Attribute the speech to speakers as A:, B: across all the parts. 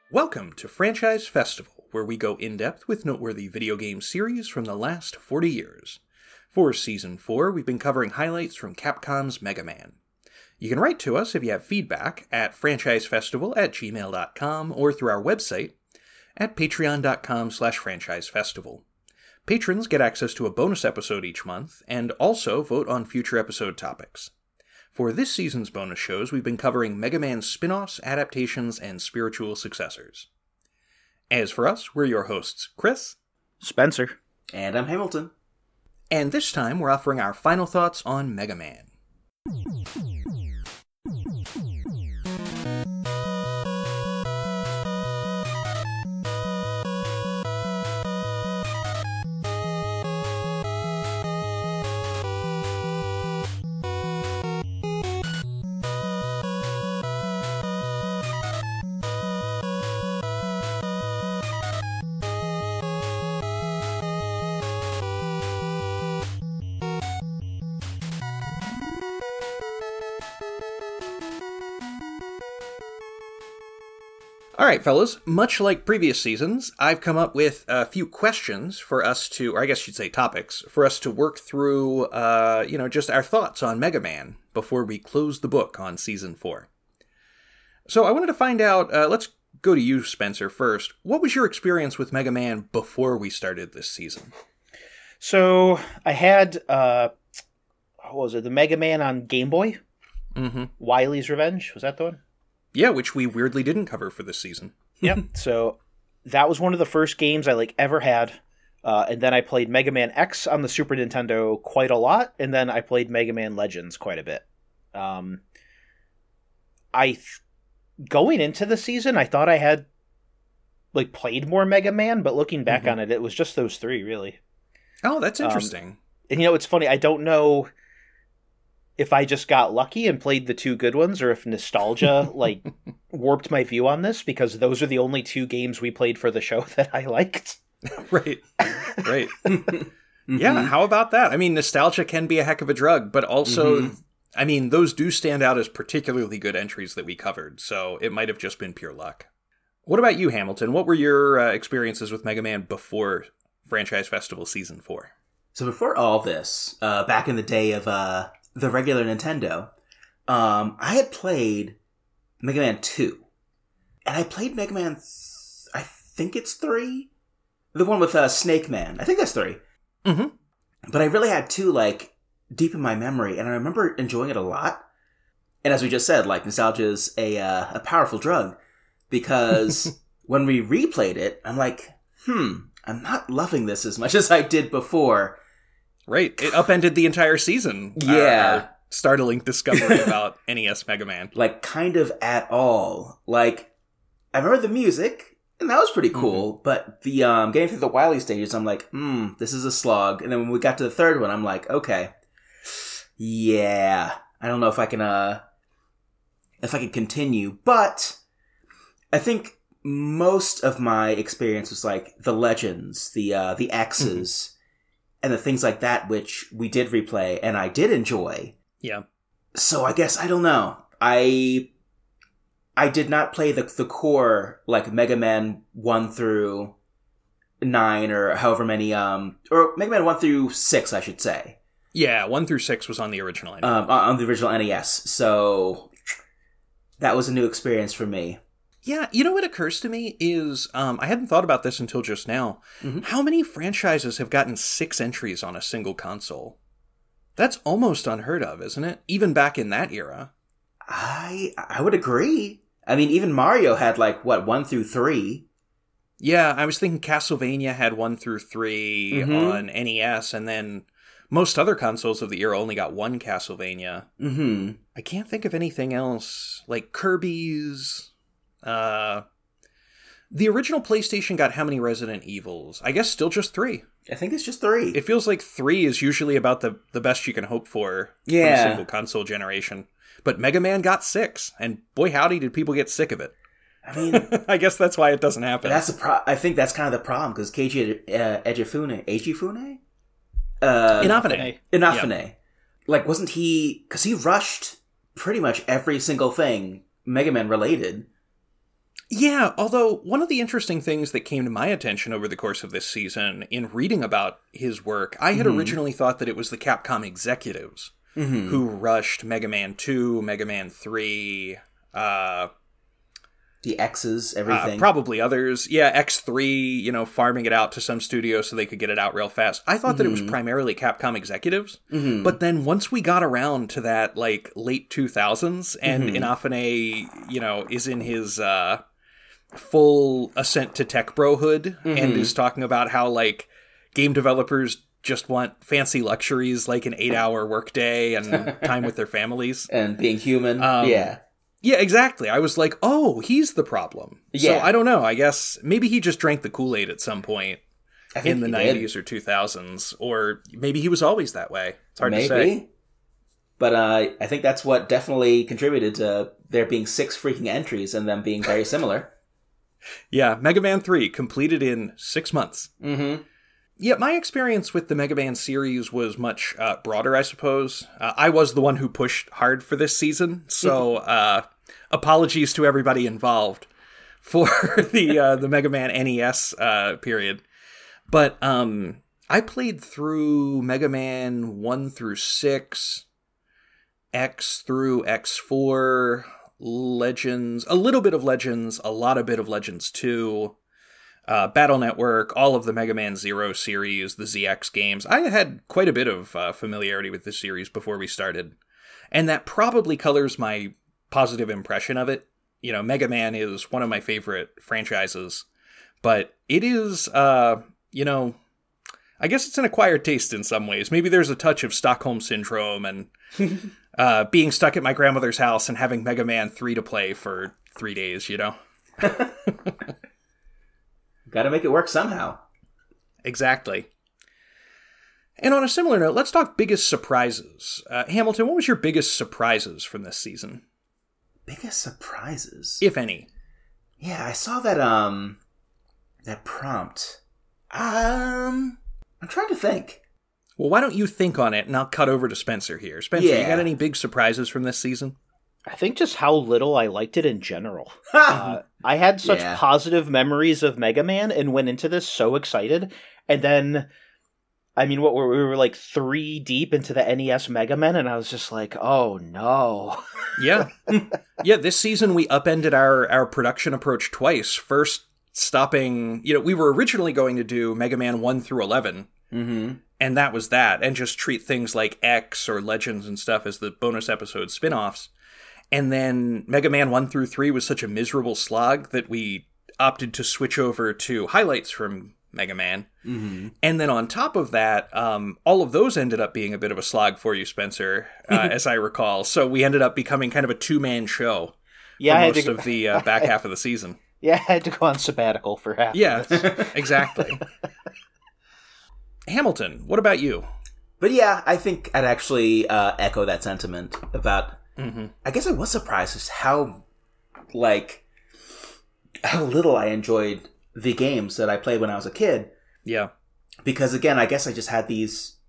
A: Welcome to Franchise Festival, where we go in-depth with noteworthy video game series from the last 40 years. For Season 4, we've been covering highlights from Capcom's Mega Man. You can write to us if you have feedback at franchisefestival@gmail.com or through our website at patreon.com/franchisefestival. Patrons get access to a bonus episode each month, and also vote on future episode topics. For this season's bonus shows, we've been covering Mega Man spin-offs, adaptations, and spiritual successors. As for us, we're your hosts, Chris,
B: Spencer,
C: and I'm Hamilton.
A: And this time we're offering our final thoughts on Mega Man. Alright, fellas, much like previous seasons, I've come up with a few questions for us to, or I guess you'd say topics, for us to work through, just our thoughts on Mega Man before we close the book on Season 4. So I wanted to find out, let's go to you, Spencer, first. What was your experience with Mega Man before we started this season?
B: So I had, what was it, the Mega Man on Game Boy?
A: Mm-hmm.
B: Wily's Revenge, was that the one?
A: Yeah, which we weirdly didn't cover for this season.
B: Yep. So that was one of the first games I ever had. And then I played Mega Man X on the Super Nintendo quite a lot. And then I played Mega Man Legends quite a bit. Going into the season, I thought I had played more Mega Man, but looking back on it, it was just those three, really.
A: Oh, that's interesting.
B: And it's funny, I don't know if I just got lucky and played the two good ones, or if nostalgia warped my view on this, because those are the only two games we played for the show that I liked.
A: Right. Yeah, how about that? I mean, nostalgia can be a heck of a drug, but also, I mean, those do stand out as particularly good entries that we covered, so it might have just been pure luck. What about you, Hamilton? What were your experiences with Mega Man before Franchise Festival Season 4?
C: So before all this, back in the day of the regular Nintendo, I had played Mega Man 2. And I played Mega Man, I think it's 3? The one with Snake Man. I think that's 3.
A: Mm-hmm.
C: But I really had 2, deep in my memory, and I remember enjoying it a lot. And as we just said, nostalgia is a powerful drug, because when we replayed it, I'm like, I'm not loving this as much as I did before.
A: Right. It upended the entire season.
C: Yeah.
A: Our startling discovery about NES Mega Man.
C: Kind of at all. I remember the music, and that was pretty cool, but the getting through the Wily stages, I'm like, this is a slog. And then when we got to the third one, I'm like, okay, yeah, I don't know if I can continue, but I think most of my experience was the Legends, the X's, and the things like that, which we did replay, and I did enjoy.
A: Yeah.
C: So I guess, I don't know. I did not play the core, Mega Man 1 through 9, or however many, or Mega Man 1 through 6, I should say.
A: Yeah, 1 through 6 was on the original NES.
C: On the original NES. So that was a new experience for me.
A: Yeah, you know what occurs to me is, I hadn't thought about this until just now. How many franchises have gotten 6 entries on a single console? That's almost unheard of, isn't it? Even back in that era.
C: I would agree. I mean, even Mario had 1 through 3.
A: Yeah, I was thinking Castlevania had 1 through 3 on NES, and then most other consoles of the era only got 1 Castlevania. I can't think of anything else. Kirby's. The original PlayStation got how many Resident Evils? I guess still just 3.
C: I think it's just 3.
A: It feels like 3 is usually about the best you can hope for from a single console generation. But Mega Man got 6, and boy howdy did people get sick of it.
C: I mean,
A: I guess that's why it doesn't happen.
C: I think that's kind of the problem, because Keiji Ejifune? Inafune. Wasn't he... Because he rushed pretty much every single thing Mega Man related.
A: Yeah, although one of the interesting things that came to my attention over the course of this season in reading about his work, I had originally thought that it was the Capcom executives who rushed Mega Man 2, Mega Man 3,
C: the X's, everything.
A: Probably others. Yeah, X3, farming it out to some studio so they could get it out real fast. I thought that it was primarily Capcom executives. But then once we got around to that, late 2000s, and Inafune, is in his full ascent to tech brohood and is talking about how, game developers just want fancy luxuries like an 8-hour workday and time with their families.
C: And being human. Yeah,
A: exactly. I was like, oh, he's the problem.
C: Yeah.
A: So I don't know. I guess maybe he just drank the Kool-Aid at some point in the 90s or 2000s. Or maybe he was always that way. It's hard to say.
C: But I think that's what definitely contributed to there being 6 freaking entries and them being very similar.
A: Yeah, Mega Man 3 completed in 6 months. Yeah, my experience with the Mega Man series was much broader, I suppose. I was the one who pushed hard for this season, so apologies to everybody involved for the Mega Man NES period. But I played through Mega Man 1 through 6, X through X4, Legends, a little bit of Legends, a lot of bit of Legends 2, Battle Network, all of the Mega Man Zero series, the ZX games. I had quite a bit of familiarity with this series before we started. And that probably colors my positive impression of it. Mega Man is one of my favorite franchises. But it is, I guess it's an acquired taste in some ways. Maybe there's a touch of Stockholm Syndrome and being stuck at my grandmother's house and having Mega Man 3 to play for 3 days,
C: Gotta make it work somehow.
A: Exactly. And on a similar note, let's talk biggest surprises. Hamilton, what was your biggest surprises from this season?
C: Biggest surprises?
A: If any.
C: Yeah, I saw that prompt. I'm trying to think.
A: Well, why don't you think on it, and I'll cut over to Spencer here. Spencer, you got any big surprises from this season?
B: I think just how little I liked it in general. I had such positive memories of Mega Man and went into this so excited. And then, we were 3 deep into the NES Mega Man, and I was just like, oh no.
A: Yeah. Yeah, this season we upended our production approach twice. First, stopping, we were originally going to do Mega Man 1 through 11. And that was that. And just treat things like X or Legends and stuff as the bonus episode spin-offs. And then Mega Man 1 through 3 was such a miserable slog that we opted to switch over to highlights from Mega Man. And then on top of that, all of those ended up being a bit of a slog for you, Spencer, as I recall. So we ended up becoming kind of a 2-man show for most of the back half of the season.
B: Yeah, I had to go on sabbatical for half.
A: Yeah, exactly. Hamilton, what about you?
C: But yeah, I think I'd actually echo that sentiment about... I guess I was surprised just how little I enjoyed the games that I played when I was a kid.
A: Yeah.
C: Because again, I guess I just had these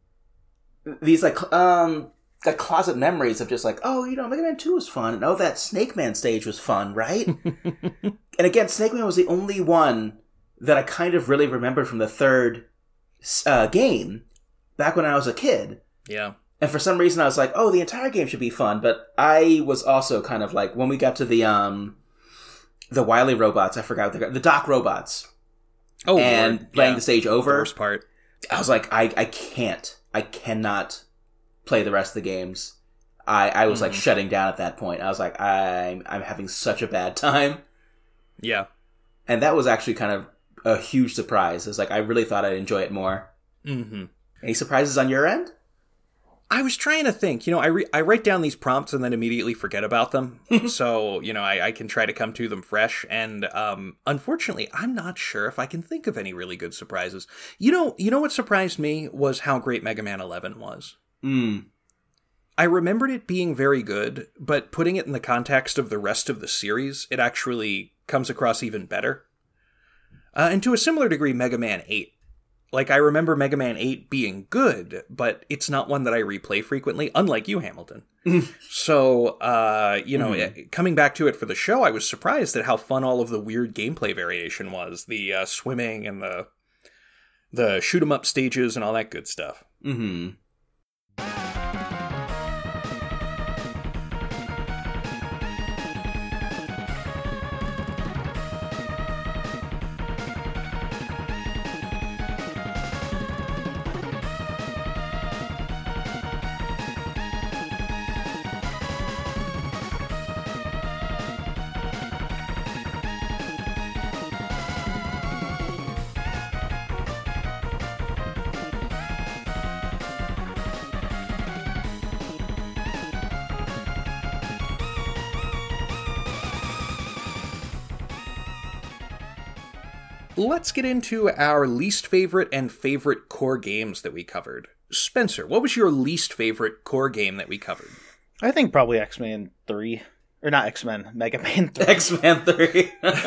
C: closet memories of just Mega Man 2 was fun, and that Snake Man stage was fun, right? And again, Snake Man was the only one that I kind of really remembered from the third game back when I was a kid.
A: Yeah.
C: And for some reason I was like, oh, the entire game should be fun, but I was also kind of when we got to the Wily robots, I forgot the Doc robots.
A: Oh,
C: and
A: Lord.
C: playing the stage over.
A: The worst part.
C: I was like, I cannot play the rest of the games. I was shutting down at that point. I was like, I'm having such a bad time.
A: Yeah.
C: And that was actually kind of a huge surprise. It's I really thought I'd enjoy it more. Any surprises on your end?
A: I was trying to think. I write down these prompts and then immediately forget about them. So, I can try to come to them fresh. And unfortunately, I'm not sure if I can think of any really good surprises. You know what surprised me was how great Mega Man 11 was. I remembered it being very good, but putting it in the context of the rest of the series, it actually comes across even better. And to a similar degree, Mega Man 8. Like, I remember Mega Man 8 being good, but it's not one that I replay frequently, unlike you, Hamilton. So, coming back to it for the show, I was surprised at how fun all of the weird gameplay variation was. The swimming and the shoot-'em-up stages and all that good stuff.
C: Mm-hmm.
A: Let's get into our least favorite and favorite core games that we covered. Spencer, what was your least favorite core game that we covered?
B: I think probably X-Men 3. Or not X-Men, Mega Man 3.
C: X-Men 3.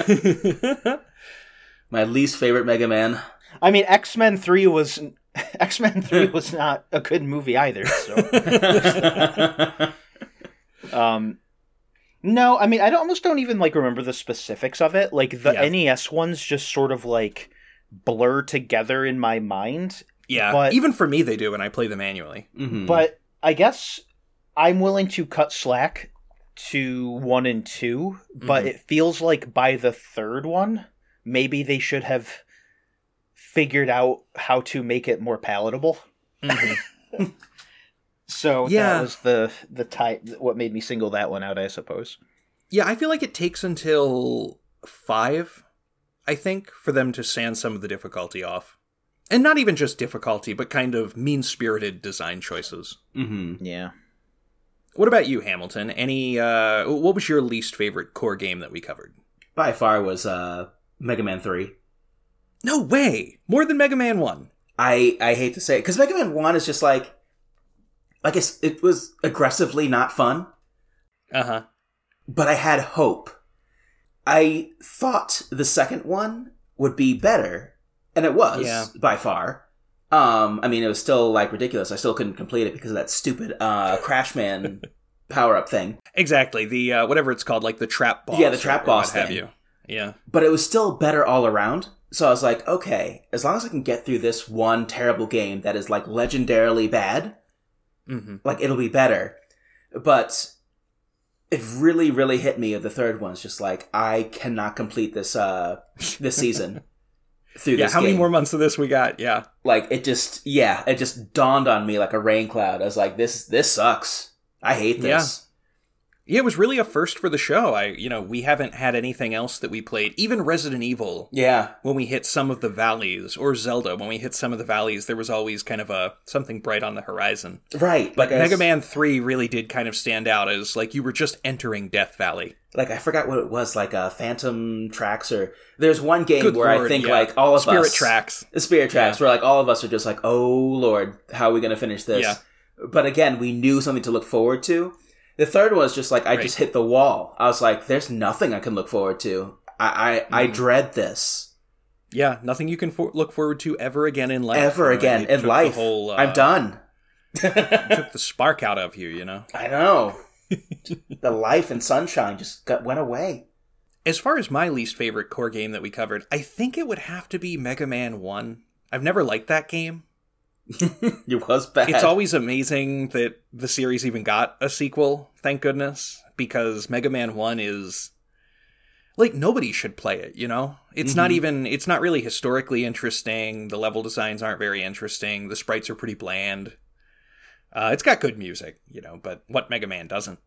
C: My least favorite Mega Man.
B: I mean, X-Men 3 was not a good movie either, so... No, I mean, I almost don't even, remember the specifics of it. Like, the NES ones just sort of, blur together in my mind.
A: Yeah,
B: but,
A: even for me they do when I play them manually.
C: Mm-hmm.
B: But I guess I'm willing to cut slack to 1 and 2, but it feels like by the third one, maybe they should have figured out how to make it more palatable.
A: Mm-hmm.
B: So that was the what made me single that one out, I suppose.
A: Yeah, I feel like it takes until 5, I think, for them to sand some of the difficulty off. And not even just difficulty, but kind of mean-spirited design choices.
C: Mm-hmm.
B: Yeah.
A: What about you, Hamilton? What was your least favorite core game that we covered?
C: By far was Mega Man 3.
A: No way! More than Mega Man 1.
C: I hate to say it, because Mega Man 1 is just it was aggressively not fun.
A: Uh-huh.
C: But I had hope. I thought the second one would be better, and it was, by far. I mean, it was still, ridiculous. I still couldn't complete it because of that stupid Crashman power-up thing.
A: Exactly. The, whatever it's called, the trap boss.
C: Yeah, the trap boss thing.
A: Have you. Yeah.
C: But it was still better all around. So I was like, okay, as long as I can get through this one terrible game that is, legendarily bad...
A: Mm-hmm.
C: It'll be better. But it really, really hit me. The third one's just I cannot complete this this season through this
A: how
C: game.
A: many more months of this we got? Yeah.
C: It just dawned on me like a rain cloud. I was like, this sucks. I hate this.
A: Yeah, it was really a first for the show. We haven't had anything else that we played. Even Resident Evil.
C: Yeah.
A: When we hit some of the valleys, or Zelda, when we hit some of the valleys, there was always kind of something bright on the horizon.
C: Right.
A: But Mega Man 3 really did kind of stand out as, you were just entering Death Valley.
C: I forgot what it was, Phantom Tracks, or... There's one game where I think, all of
A: Spirit
C: us...
A: Tracks.
C: Spirit Tracks, where, all of us are just oh, Lord, how are we going to finish this?
A: Yeah.
C: But again, we knew something to look forward to. The third one was just I just hit the wall. I was like, there's nothing I can look forward to. I dread this.
A: Yeah, nothing you can look forward to ever again in life.
C: Ever again in life. I'm done.
A: Took the spark out of you,
C: I know. The life and sunshine just went away.
A: As far as my least favorite core game that we covered, I think it would have to be Mega Man 1. I've never liked that game.
C: It was bad.
A: It's always amazing that the series even got a sequel, thank goodness, because Mega Man 1 is... nobody should play it, It's it's not really historically interesting, the level designs aren't very interesting, the sprites are pretty bland. It's got good music, but what Mega Man doesn't?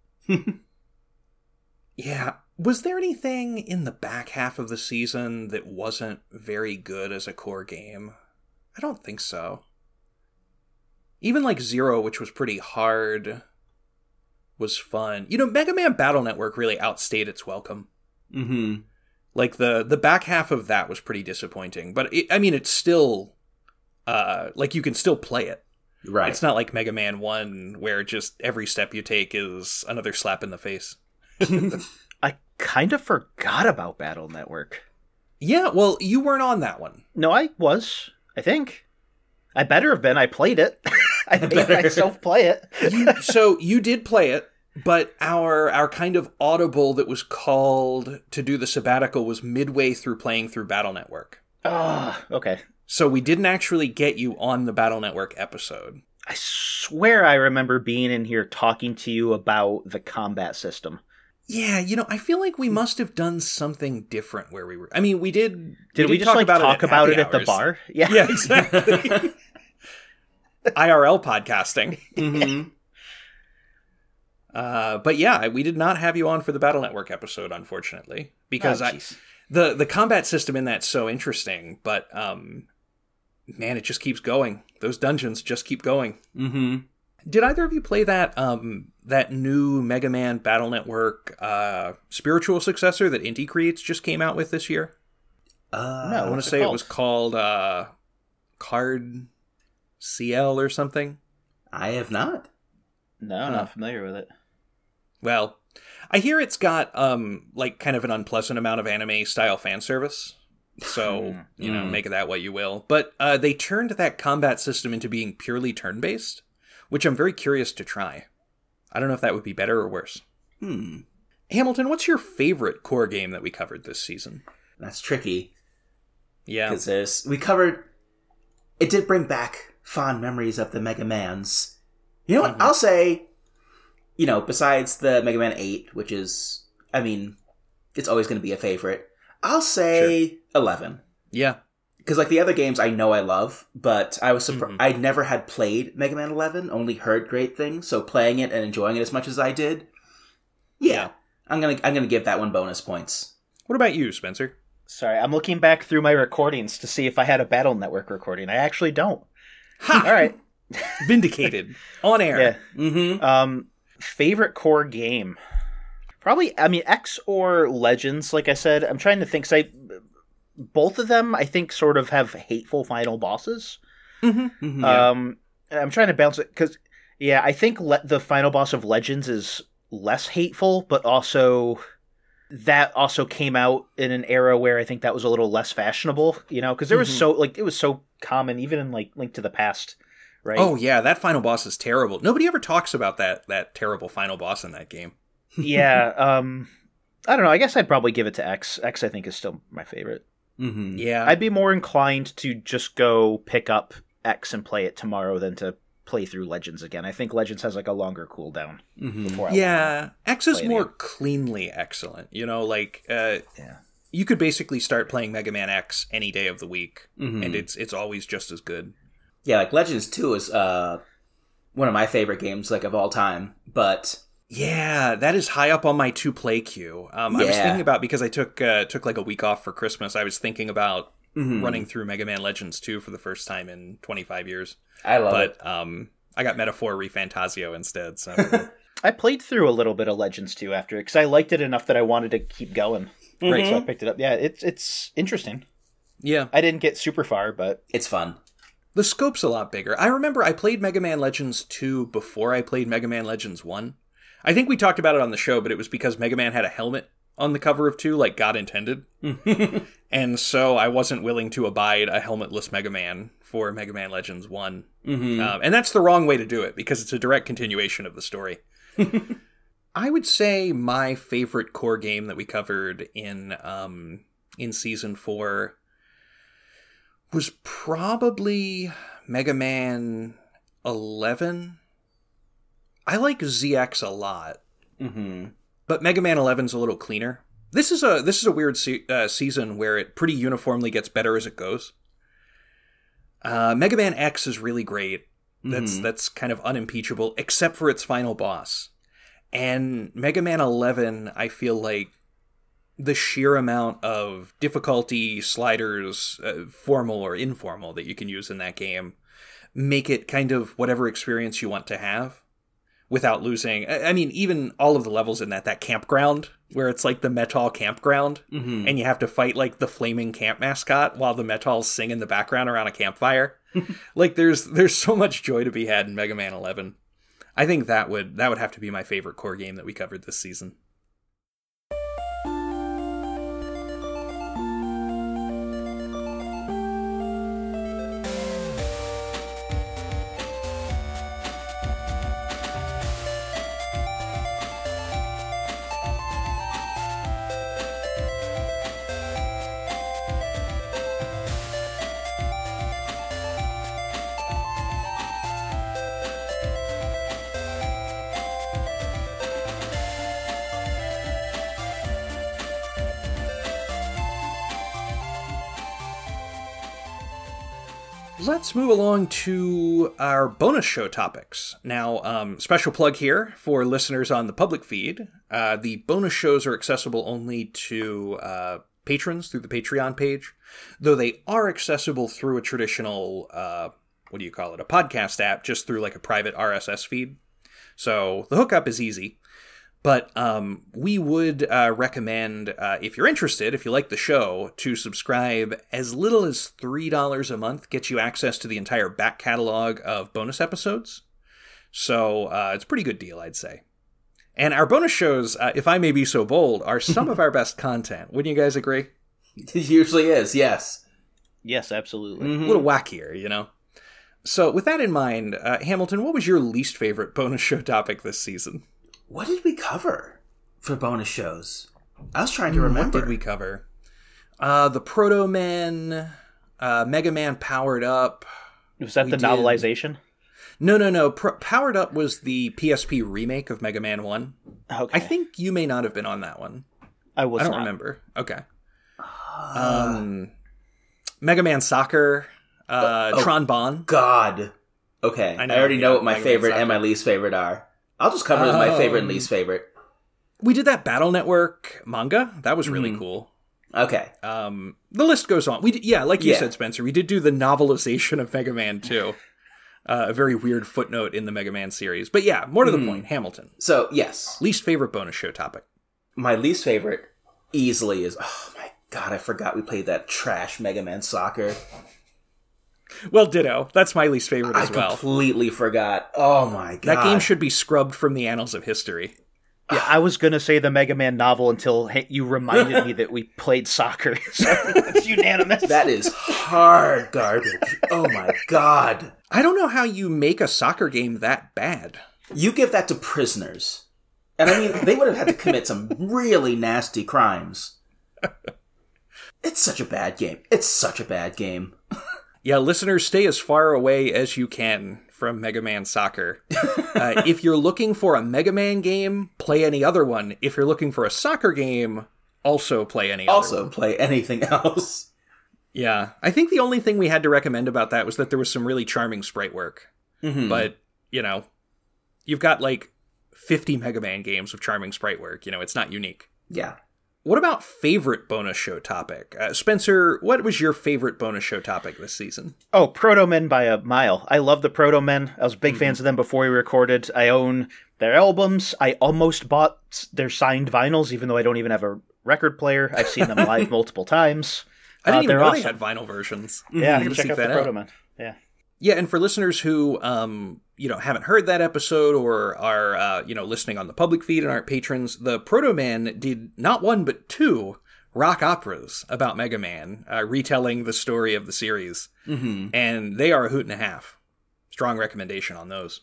A: Yeah. Was there anything in the back half of the season that wasn't very good as a core game? I don't think so. Even Zero, which was pretty hard, was fun. Mega Man Battle Network really outstayed its welcome.
C: Mm-hmm.
A: The back half of that was pretty disappointing. But, it's still... you can still play it.
C: Right.
A: It's not like Mega Man 1, where just every step you take is another slap in the face.
B: I kind of forgot about Battle Network.
A: Yeah, well, you weren't on that one.
B: No, I was, I think. I better have been. I played it. I made myself play it.
A: So you did play it, but our kind of audible that was called to do the sabbatical was midway through playing through Battle Network.
B: Oh, okay.
A: So we didn't actually get you on the Battle Network episode.
B: I swear I remember being in here talking to you about the combat system.
A: Yeah, I feel like we must have done something different where we were. I mean, we did.
B: Did we just talk about it at the bar?
A: Yeah, exactly. IRL podcasting.
C: Mm-hmm.
A: But yeah, we did not have you on for the Battle Network episode, unfortunately, because the combat system in that's so interesting. But man, it just keeps going. Those dungeons just keep going.
C: Mm-hmm.
A: Did either of you play that that new Mega Man Battle Network spiritual successor that Inti Creates just came out with this year?
B: No,
A: I want to say it was called Card CL or something.
C: I have not.
B: No, I'm not familiar with it.
A: Well, I hear it's got like kind of an unpleasant amount of anime style fan service. So, make of that what you will. But they turned that combat system into being purely turn-based, which I'm very curious to try. I don't know if that would be better or worse. Hamilton, what's your favorite core game that we covered this season?
C: That's tricky.
A: Yeah.
C: Because it did bring back fond memories of the Mega Mans. You know what? I'll say, besides the Mega Man 8, which is, it's always going to be a favorite, I'll say 11.
A: Yeah.
C: Because, the other games I know I love, but I was surprised. I never had played Mega Man 11, only heard great things, so playing it and enjoying it as much as I did, yeah. I'm gonna give that one bonus points.
A: What about you, Spencer?
B: Sorry, I'm looking back through my recordings to see if I had a Battle Network recording. I actually don't.
A: Ha!
B: All right.
A: Vindicated. On air.
B: Yeah.
C: Mm-hmm.
B: Favorite core game? Probably, X or Legends, like I said. I'm trying to think, both of them, I think, sort of have hateful final bosses.
A: Mm-hmm. Mm-hmm.
B: I'm trying to balance it, because, I think the final boss of Legends is less hateful, but also that also came out in an era where I think that was a little less fashionable, because there was it was so common, even in, Link to the Past, right?
A: Oh, yeah, that final boss is terrible. Nobody ever talks about that terrible final boss in that game.
B: Yeah, I don't know, I guess I'd probably give it to X. X, I think, is still my favorite.
C: Mm-hmm.
A: Yeah.
B: I'd be more inclined to just go pick up X and play it tomorrow than to play through Legends again. I think Legends has a longer cooldown.
C: Mm-hmm.
A: X is more cleanly excellent. You could basically start playing Mega Man X any day of the week, and it's always just as good.
C: Yeah, Legends 2 is one of my favorite games of all time, but
A: yeah, that is high up on my to-play queue. I was thinking about, because I took a week off for Christmas, I was thinking about running through Mega Man Legends 2 for the first time in 25 years.
C: I love it.
A: But I got Metaphor ReFantasio instead. So
B: I played through a little bit of Legends 2 after, because I liked it enough that I wanted to keep going. Right, so I picked it up. Yeah, it's interesting.
A: Yeah.
B: I didn't get super far, but
C: it's fun.
A: The scope's a lot bigger. I remember I played Mega Man Legends 2 before I played Mega Man Legends 1. I think we talked about it on the show, but it was because Mega Man had a helmet on the cover of 2, like God intended. And so I wasn't willing to abide a helmetless Mega Man for Mega Man Legends 1. And that's the wrong way to do it, because it's a direct continuation of the story. I would say my favorite core game that we covered in Season 4 was probably Mega Man 11. I like ZX a lot, but Mega Man 11's a little cleaner. This is a weird season where it pretty uniformly gets better as it goes. Mega Man X is really great. That's kind of unimpeachable, except for its final boss. And Mega Man 11, I feel like the sheer amount of difficulty sliders, formal or informal, that you can use in that game, make it kind of whatever experience you want to have, without losing. I mean, even all of the levels in that campground, where it's like the Metal campground, and you have to fight the flaming camp mascot while the Metals sing in the background around a campfire. There's so much joy to be had in Mega Man 11. I think that would have to be my favorite core game that we covered this season. Let's move along to our bonus show topics. Now, special plug here for listeners on the public feed. The bonus shows are accessible only to patrons through the Patreon page, though they are accessible through a traditional, a podcast app, just through like a private RSS feed. So the hookup is easy. But we would recommend, if you're interested, if you like the show, to subscribe. As little as $3 a month gets you access to the entire back catalog of bonus episodes. So it's a pretty good deal, I'd say. And our bonus shows, if I may be so bold, are some of our best content. Wouldn't you guys agree?
C: It usually is, yes.
B: Yes, absolutely.
A: Mm-hmm. A little wackier, you know? So with that in mind, Hamilton, what was your least favorite bonus show topic this season?
C: What did we cover for bonus shows? I was trying to remember.
A: What did we cover? The Proto Men, Mega Man Powered Up.
B: Was that the novelization?
A: No. Powered Up was the PSP remake of Mega Man 1.
B: Okay.
A: I think you may not have been on that one.
B: I don't
A: remember. Okay. Mega Man Soccer, Tron Bon.
C: God. Okay. I already know what my Mega favorite and my least favorite are. I'll just cover it as my favorite and least favorite.
A: We did that Battle Network manga. That was really cool.
C: Okay.
A: The list goes on. Like you said, Spencer, we did do the novelization of Mega Man 2. A very weird footnote in the Mega Man series. But yeah, more to the point, Hamilton.
C: So, yes.
A: Least favorite bonus show topic.
C: My least favorite easily is, oh my god, I forgot we played that trash Mega Man Soccer.
A: Well, ditto. That's my least favorite as well.
C: I completely forgot. Oh my god.
A: That game should be scrubbed from the annals of history.
B: Yeah, I was going to say the Mega Man novel until you reminded me that we played soccer. So it's unanimous.
C: That is hard garbage. Oh my god.
A: I don't know how you make a soccer game that bad.
C: You give that to prisoners. And I mean, they would have had to commit some really nasty crimes. It's such a bad game. It's such a bad game.
A: Yeah, listeners, stay as far away as you can from Mega Man Soccer. If you're looking for a Mega Man game, play any other one. If you're looking for a soccer game, also play any other one.
C: Also play anything else.
A: Yeah, I think the only thing we had to recommend about that was that there was some really charming sprite work. Mm-hmm. But, you know, you've got like 50 Mega Man games with charming sprite work. You know, it's not unique.
C: Yeah.
A: What about favorite bonus show topic? Spencer, what was your favorite bonus show topic this season?
B: Oh, Proto Men by a mile. I love the Proto Men. I was big fans of them before we recorded. I own their albums. I almost bought their signed vinyls, even though I don't even have a record player. I've seen them live multiple times.
A: I didn't even know they had vinyl versions.
B: Yeah, check out the Proto Men. Yeah.
A: Yeah, and for listeners who, haven't heard that episode or are, listening on the public feed and aren't patrons, the Proto Man did not one but two rock operas about Mega Man, retelling the story of the series. Mm-hmm. And they are a hoot and a half. Strong recommendation on those.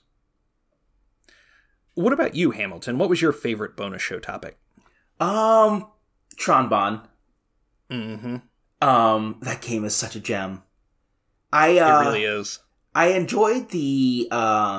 A: What about you, Hamilton? What was your favorite bonus show topic?
C: Tron Bon.
A: Mm-hmm.
C: That game is such a gem.
A: It really is.
C: I enjoyed the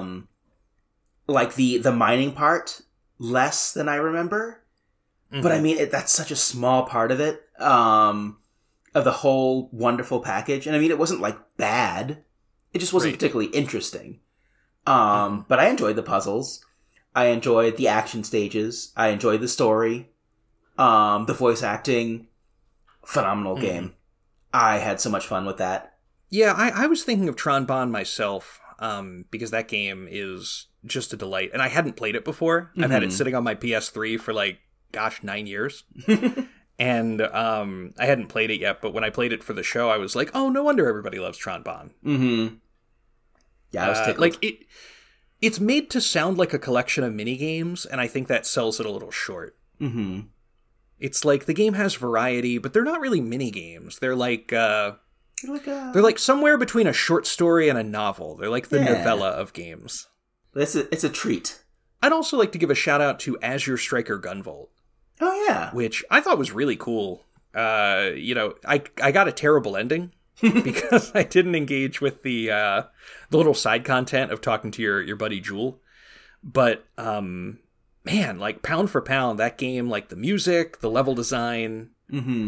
C: the mining part less than I remember, but I mean that's such a small part of it, of the whole wonderful package. And I mean it wasn't like bad; it just wasn't particularly interesting. But I enjoyed the puzzles, I enjoyed the action stages, I enjoyed the story, the voice acting. Phenomenal game. I had so much fun with that.
A: Yeah, I was thinking of Tron Bon myself, because that game is just a delight. And I hadn't played it before. I've had it sitting on my PS3 for 9 years. And I hadn't played it yet, but when I played it for the show, I was like, oh, no wonder everybody loves Tron Bon.
C: Mm-hmm. Yeah, I was tickled.
A: It's made to sound like a collection of minigames, and I think that sells it a little short.
C: Mm-hmm.
A: It's like the game has variety, but they're not really minigames. They're they're like somewhere between a short story and a novel. They're like the novella of games.
C: It's a treat.
A: I'd also like to give a shout out to Azure Striker Gunvolt.
C: Oh yeah,
A: which I thought was really cool. I got a terrible ending because I didn't engage with the little side content of talking to your buddy Jewel. But man, pound for pound, that game, the music, the level design.
C: Mm-hmm.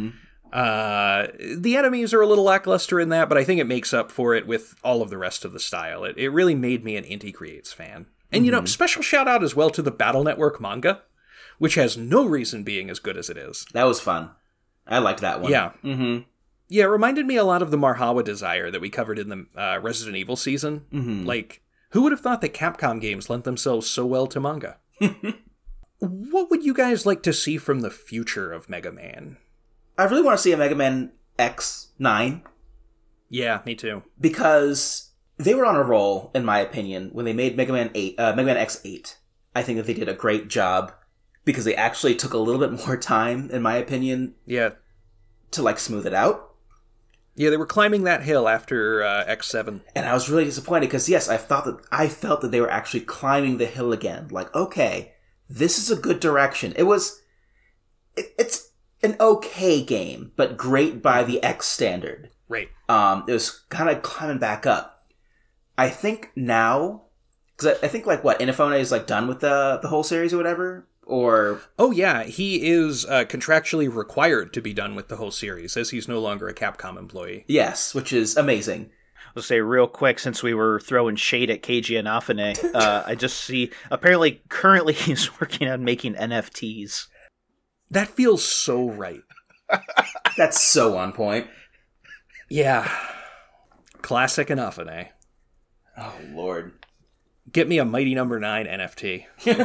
A: The enemies are a little lackluster in that, but I think it makes up for it with all of the rest of the style. It really made me an Inti Creates fan. And, you know, special shout out as well to the Battle Network manga, which has no reason being as good as it is.
C: That was fun. I liked that one.
A: Yeah. Mm-hmm. Yeah, it reminded me a lot of the Marhawa Desire that we covered in the Resident Evil season. Mm-hmm. Like, who would have thought that Capcom games lent themselves so well to manga? What would you guys like to see from the future of Mega Man?
C: I really want to see a Mega Man X9.
A: Yeah, me too.
C: Because they were on a roll, in my opinion, when they made Mega Man X8. I think that they did a great job because they actually took a little bit more time, in my opinion, to like smooth it out.
A: Yeah, they were climbing that hill after X7.
C: And I was really disappointed because, yes, I felt that they were actually climbing the hill again. Like, okay, this is a good direction. It's an okay game, but great by the X standard.
A: Right.
C: It was kind of climbing back up. I think now, because I think like what, Inafune is like done with the whole series or whatever, or
A: oh yeah, he is contractually required to be done with the whole series, as he's no longer a Capcom employee.
C: Yes, which is amazing.
B: I'll say real quick, since we were throwing shade at Keiji Inafune, I just see apparently currently he's working on making NFTs.
A: That feels so right.
C: That's so on point.
A: Yeah. Classic Inafune.
C: Oh, Lord.
A: Get me a Mighty Number 9 NFT.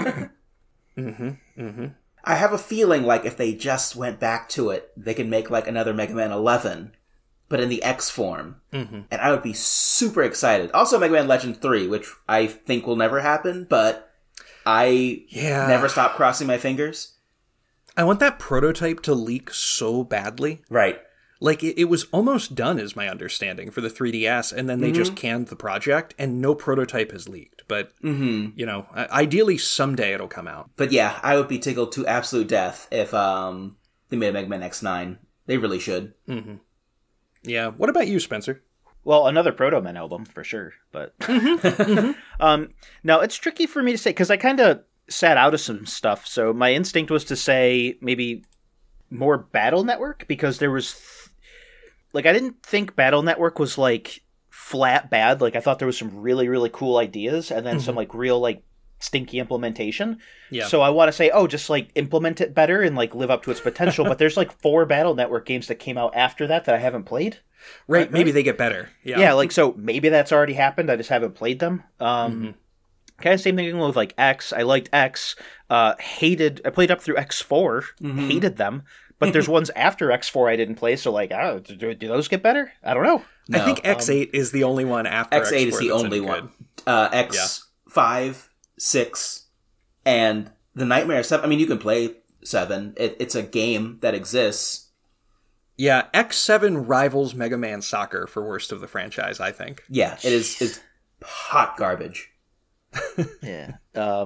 C: I have a feeling like if they just went back to it, they could make like another Mega Man 11, but in the X form. Mm-hmm. And I would be super excited. Also Mega Man Legend 3, which I think will never happen, but I never stop crossing my fingers.
A: I want that prototype to leak so badly.
C: Right.
A: Like, it was almost done, is my understanding, for the 3DS, and then they just canned the project, and no prototype has leaked. But, you know, ideally someday it'll come out.
C: But yeah, I would be tickled to absolute death if they made a Mega Man X9. They really should.
A: Mm-hmm. Yeah. What about you, Spencer?
B: Well, another Proto Man album, for sure. But now, it's tricky for me to say, because I kind of sat out of some stuff, so my instinct was to say maybe more Battle Network, because there was like I didn't think Battle Network was like flat bad. Like I thought there was some really, really cool ideas and then some like real like stinky implementation. Yeah. So I want to say, just like implement it better and like live up to its potential. But there's like 4 Battle Network games that came out after that I haven't played.
A: Right. Maybe they get better. Yeah.
B: Yeah. Like, so maybe that's already happened. I just haven't played them. Kind of same thing with like X. I liked X. I played up through X4. Hated them. But there's ones after X4 I didn't play, so like, do those get better? I don't know.
A: No. I think X8 is the only one after X4.
C: X8 is the only one. X5, 6, and the Nightmare 7. I mean, you can play 7. It's a game that exists.
A: Yeah, X7 rivals Mega Man Soccer for worst of the franchise, I think.
C: Yeah, it is. It's hot garbage.
B: Yeah.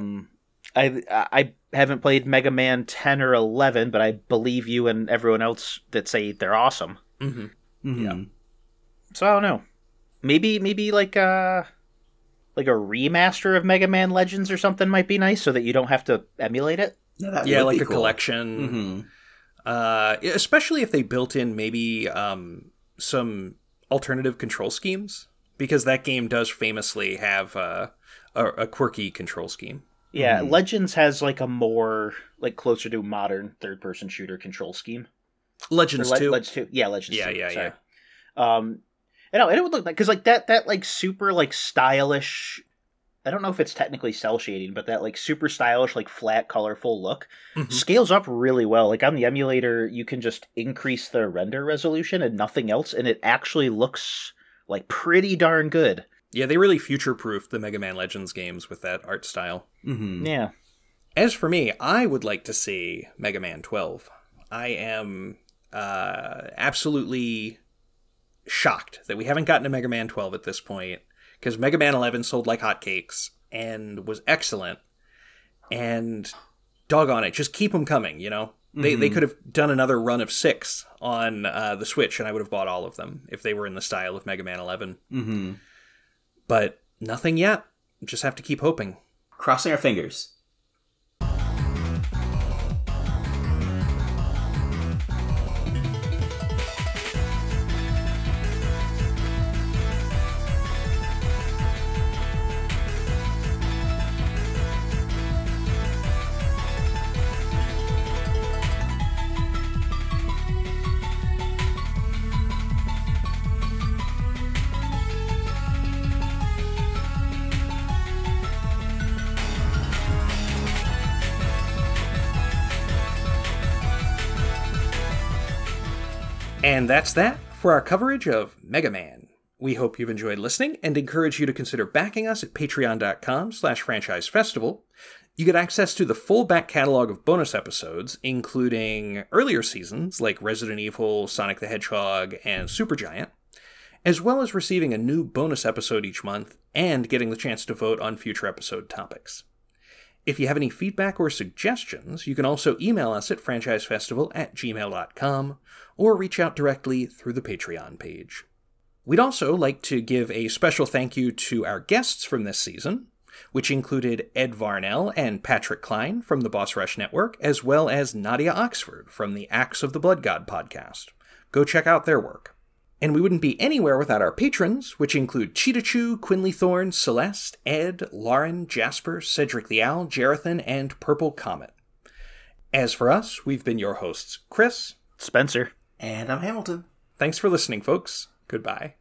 B: I haven't played Mega Man 10 or 11, but I believe you and everyone else that say they're awesome. Yeah. So I don't know. Maybe like a remaster of Mega Man Legends or something might be nice, so that you don't have to emulate it.
C: Yeah,
A: like a
C: cool
A: collection. Especially if they built in maybe some alternative control schemes, because that game does famously have a quirky control scheme.
B: Yeah, Legends has like a more like closer to modern third-person shooter control scheme.
A: Legends 2?
B: Legends 2. Yeah, Legends 2.
A: Yeah.
B: And it would look like, because like that like super like stylish, I don't know if it's technically cell shading, but that like super stylish like flat colorful look scales up really well. Like on the emulator, you can just increase the render resolution and nothing else, and it actually looks like pretty darn good.
A: Yeah, they really future-proofed the Mega Man Legends games with that art style.
B: Yeah.
A: As for me, I would like to see Mega Man 12. I am absolutely shocked that we haven't gotten to Mega Man 12 at this point, because Mega Man 11 sold like hotcakes and was excellent. And doggone it, just keep them coming, you know? They could have done another run of 6 on the Switch, and I would have bought all of them if they were in the style of Mega Man 11. But nothing yet. Just have to keep hoping.
C: Crossing our fingers.
A: And that's that for our coverage of Mega Man. We hope you've enjoyed listening and encourage you to consider backing us at patreon.com/franchisefestival. You get access to the full back catalog of bonus episodes, including earlier seasons like Resident Evil, Sonic the Hedgehog, and Supergiant, as well as receiving a new bonus episode each month and getting the chance to vote on future episode topics. If you have any feedback or suggestions, you can also email us at franchisefestival@gmail.com or reach out directly through the Patreon page. We'd also like to give a special thank you to our guests from this season, which included Ed Varnell and Patrick Klein from the Boss Rush Network, as well as Nadia Oxford from the Axe of the Blood God podcast. Go check out their work. And we wouldn't be anywhere without our patrons, which include Cheetah Chew, Quinley Thorne, Celeste, Ed, Lauren, Jasper, Cedric the Owl, Jerathan, and Purple Comet. As for us, we've been your hosts, Chris,
B: Spencer,
C: and I'm Hamilton.
A: Thanks for listening, folks. Goodbye.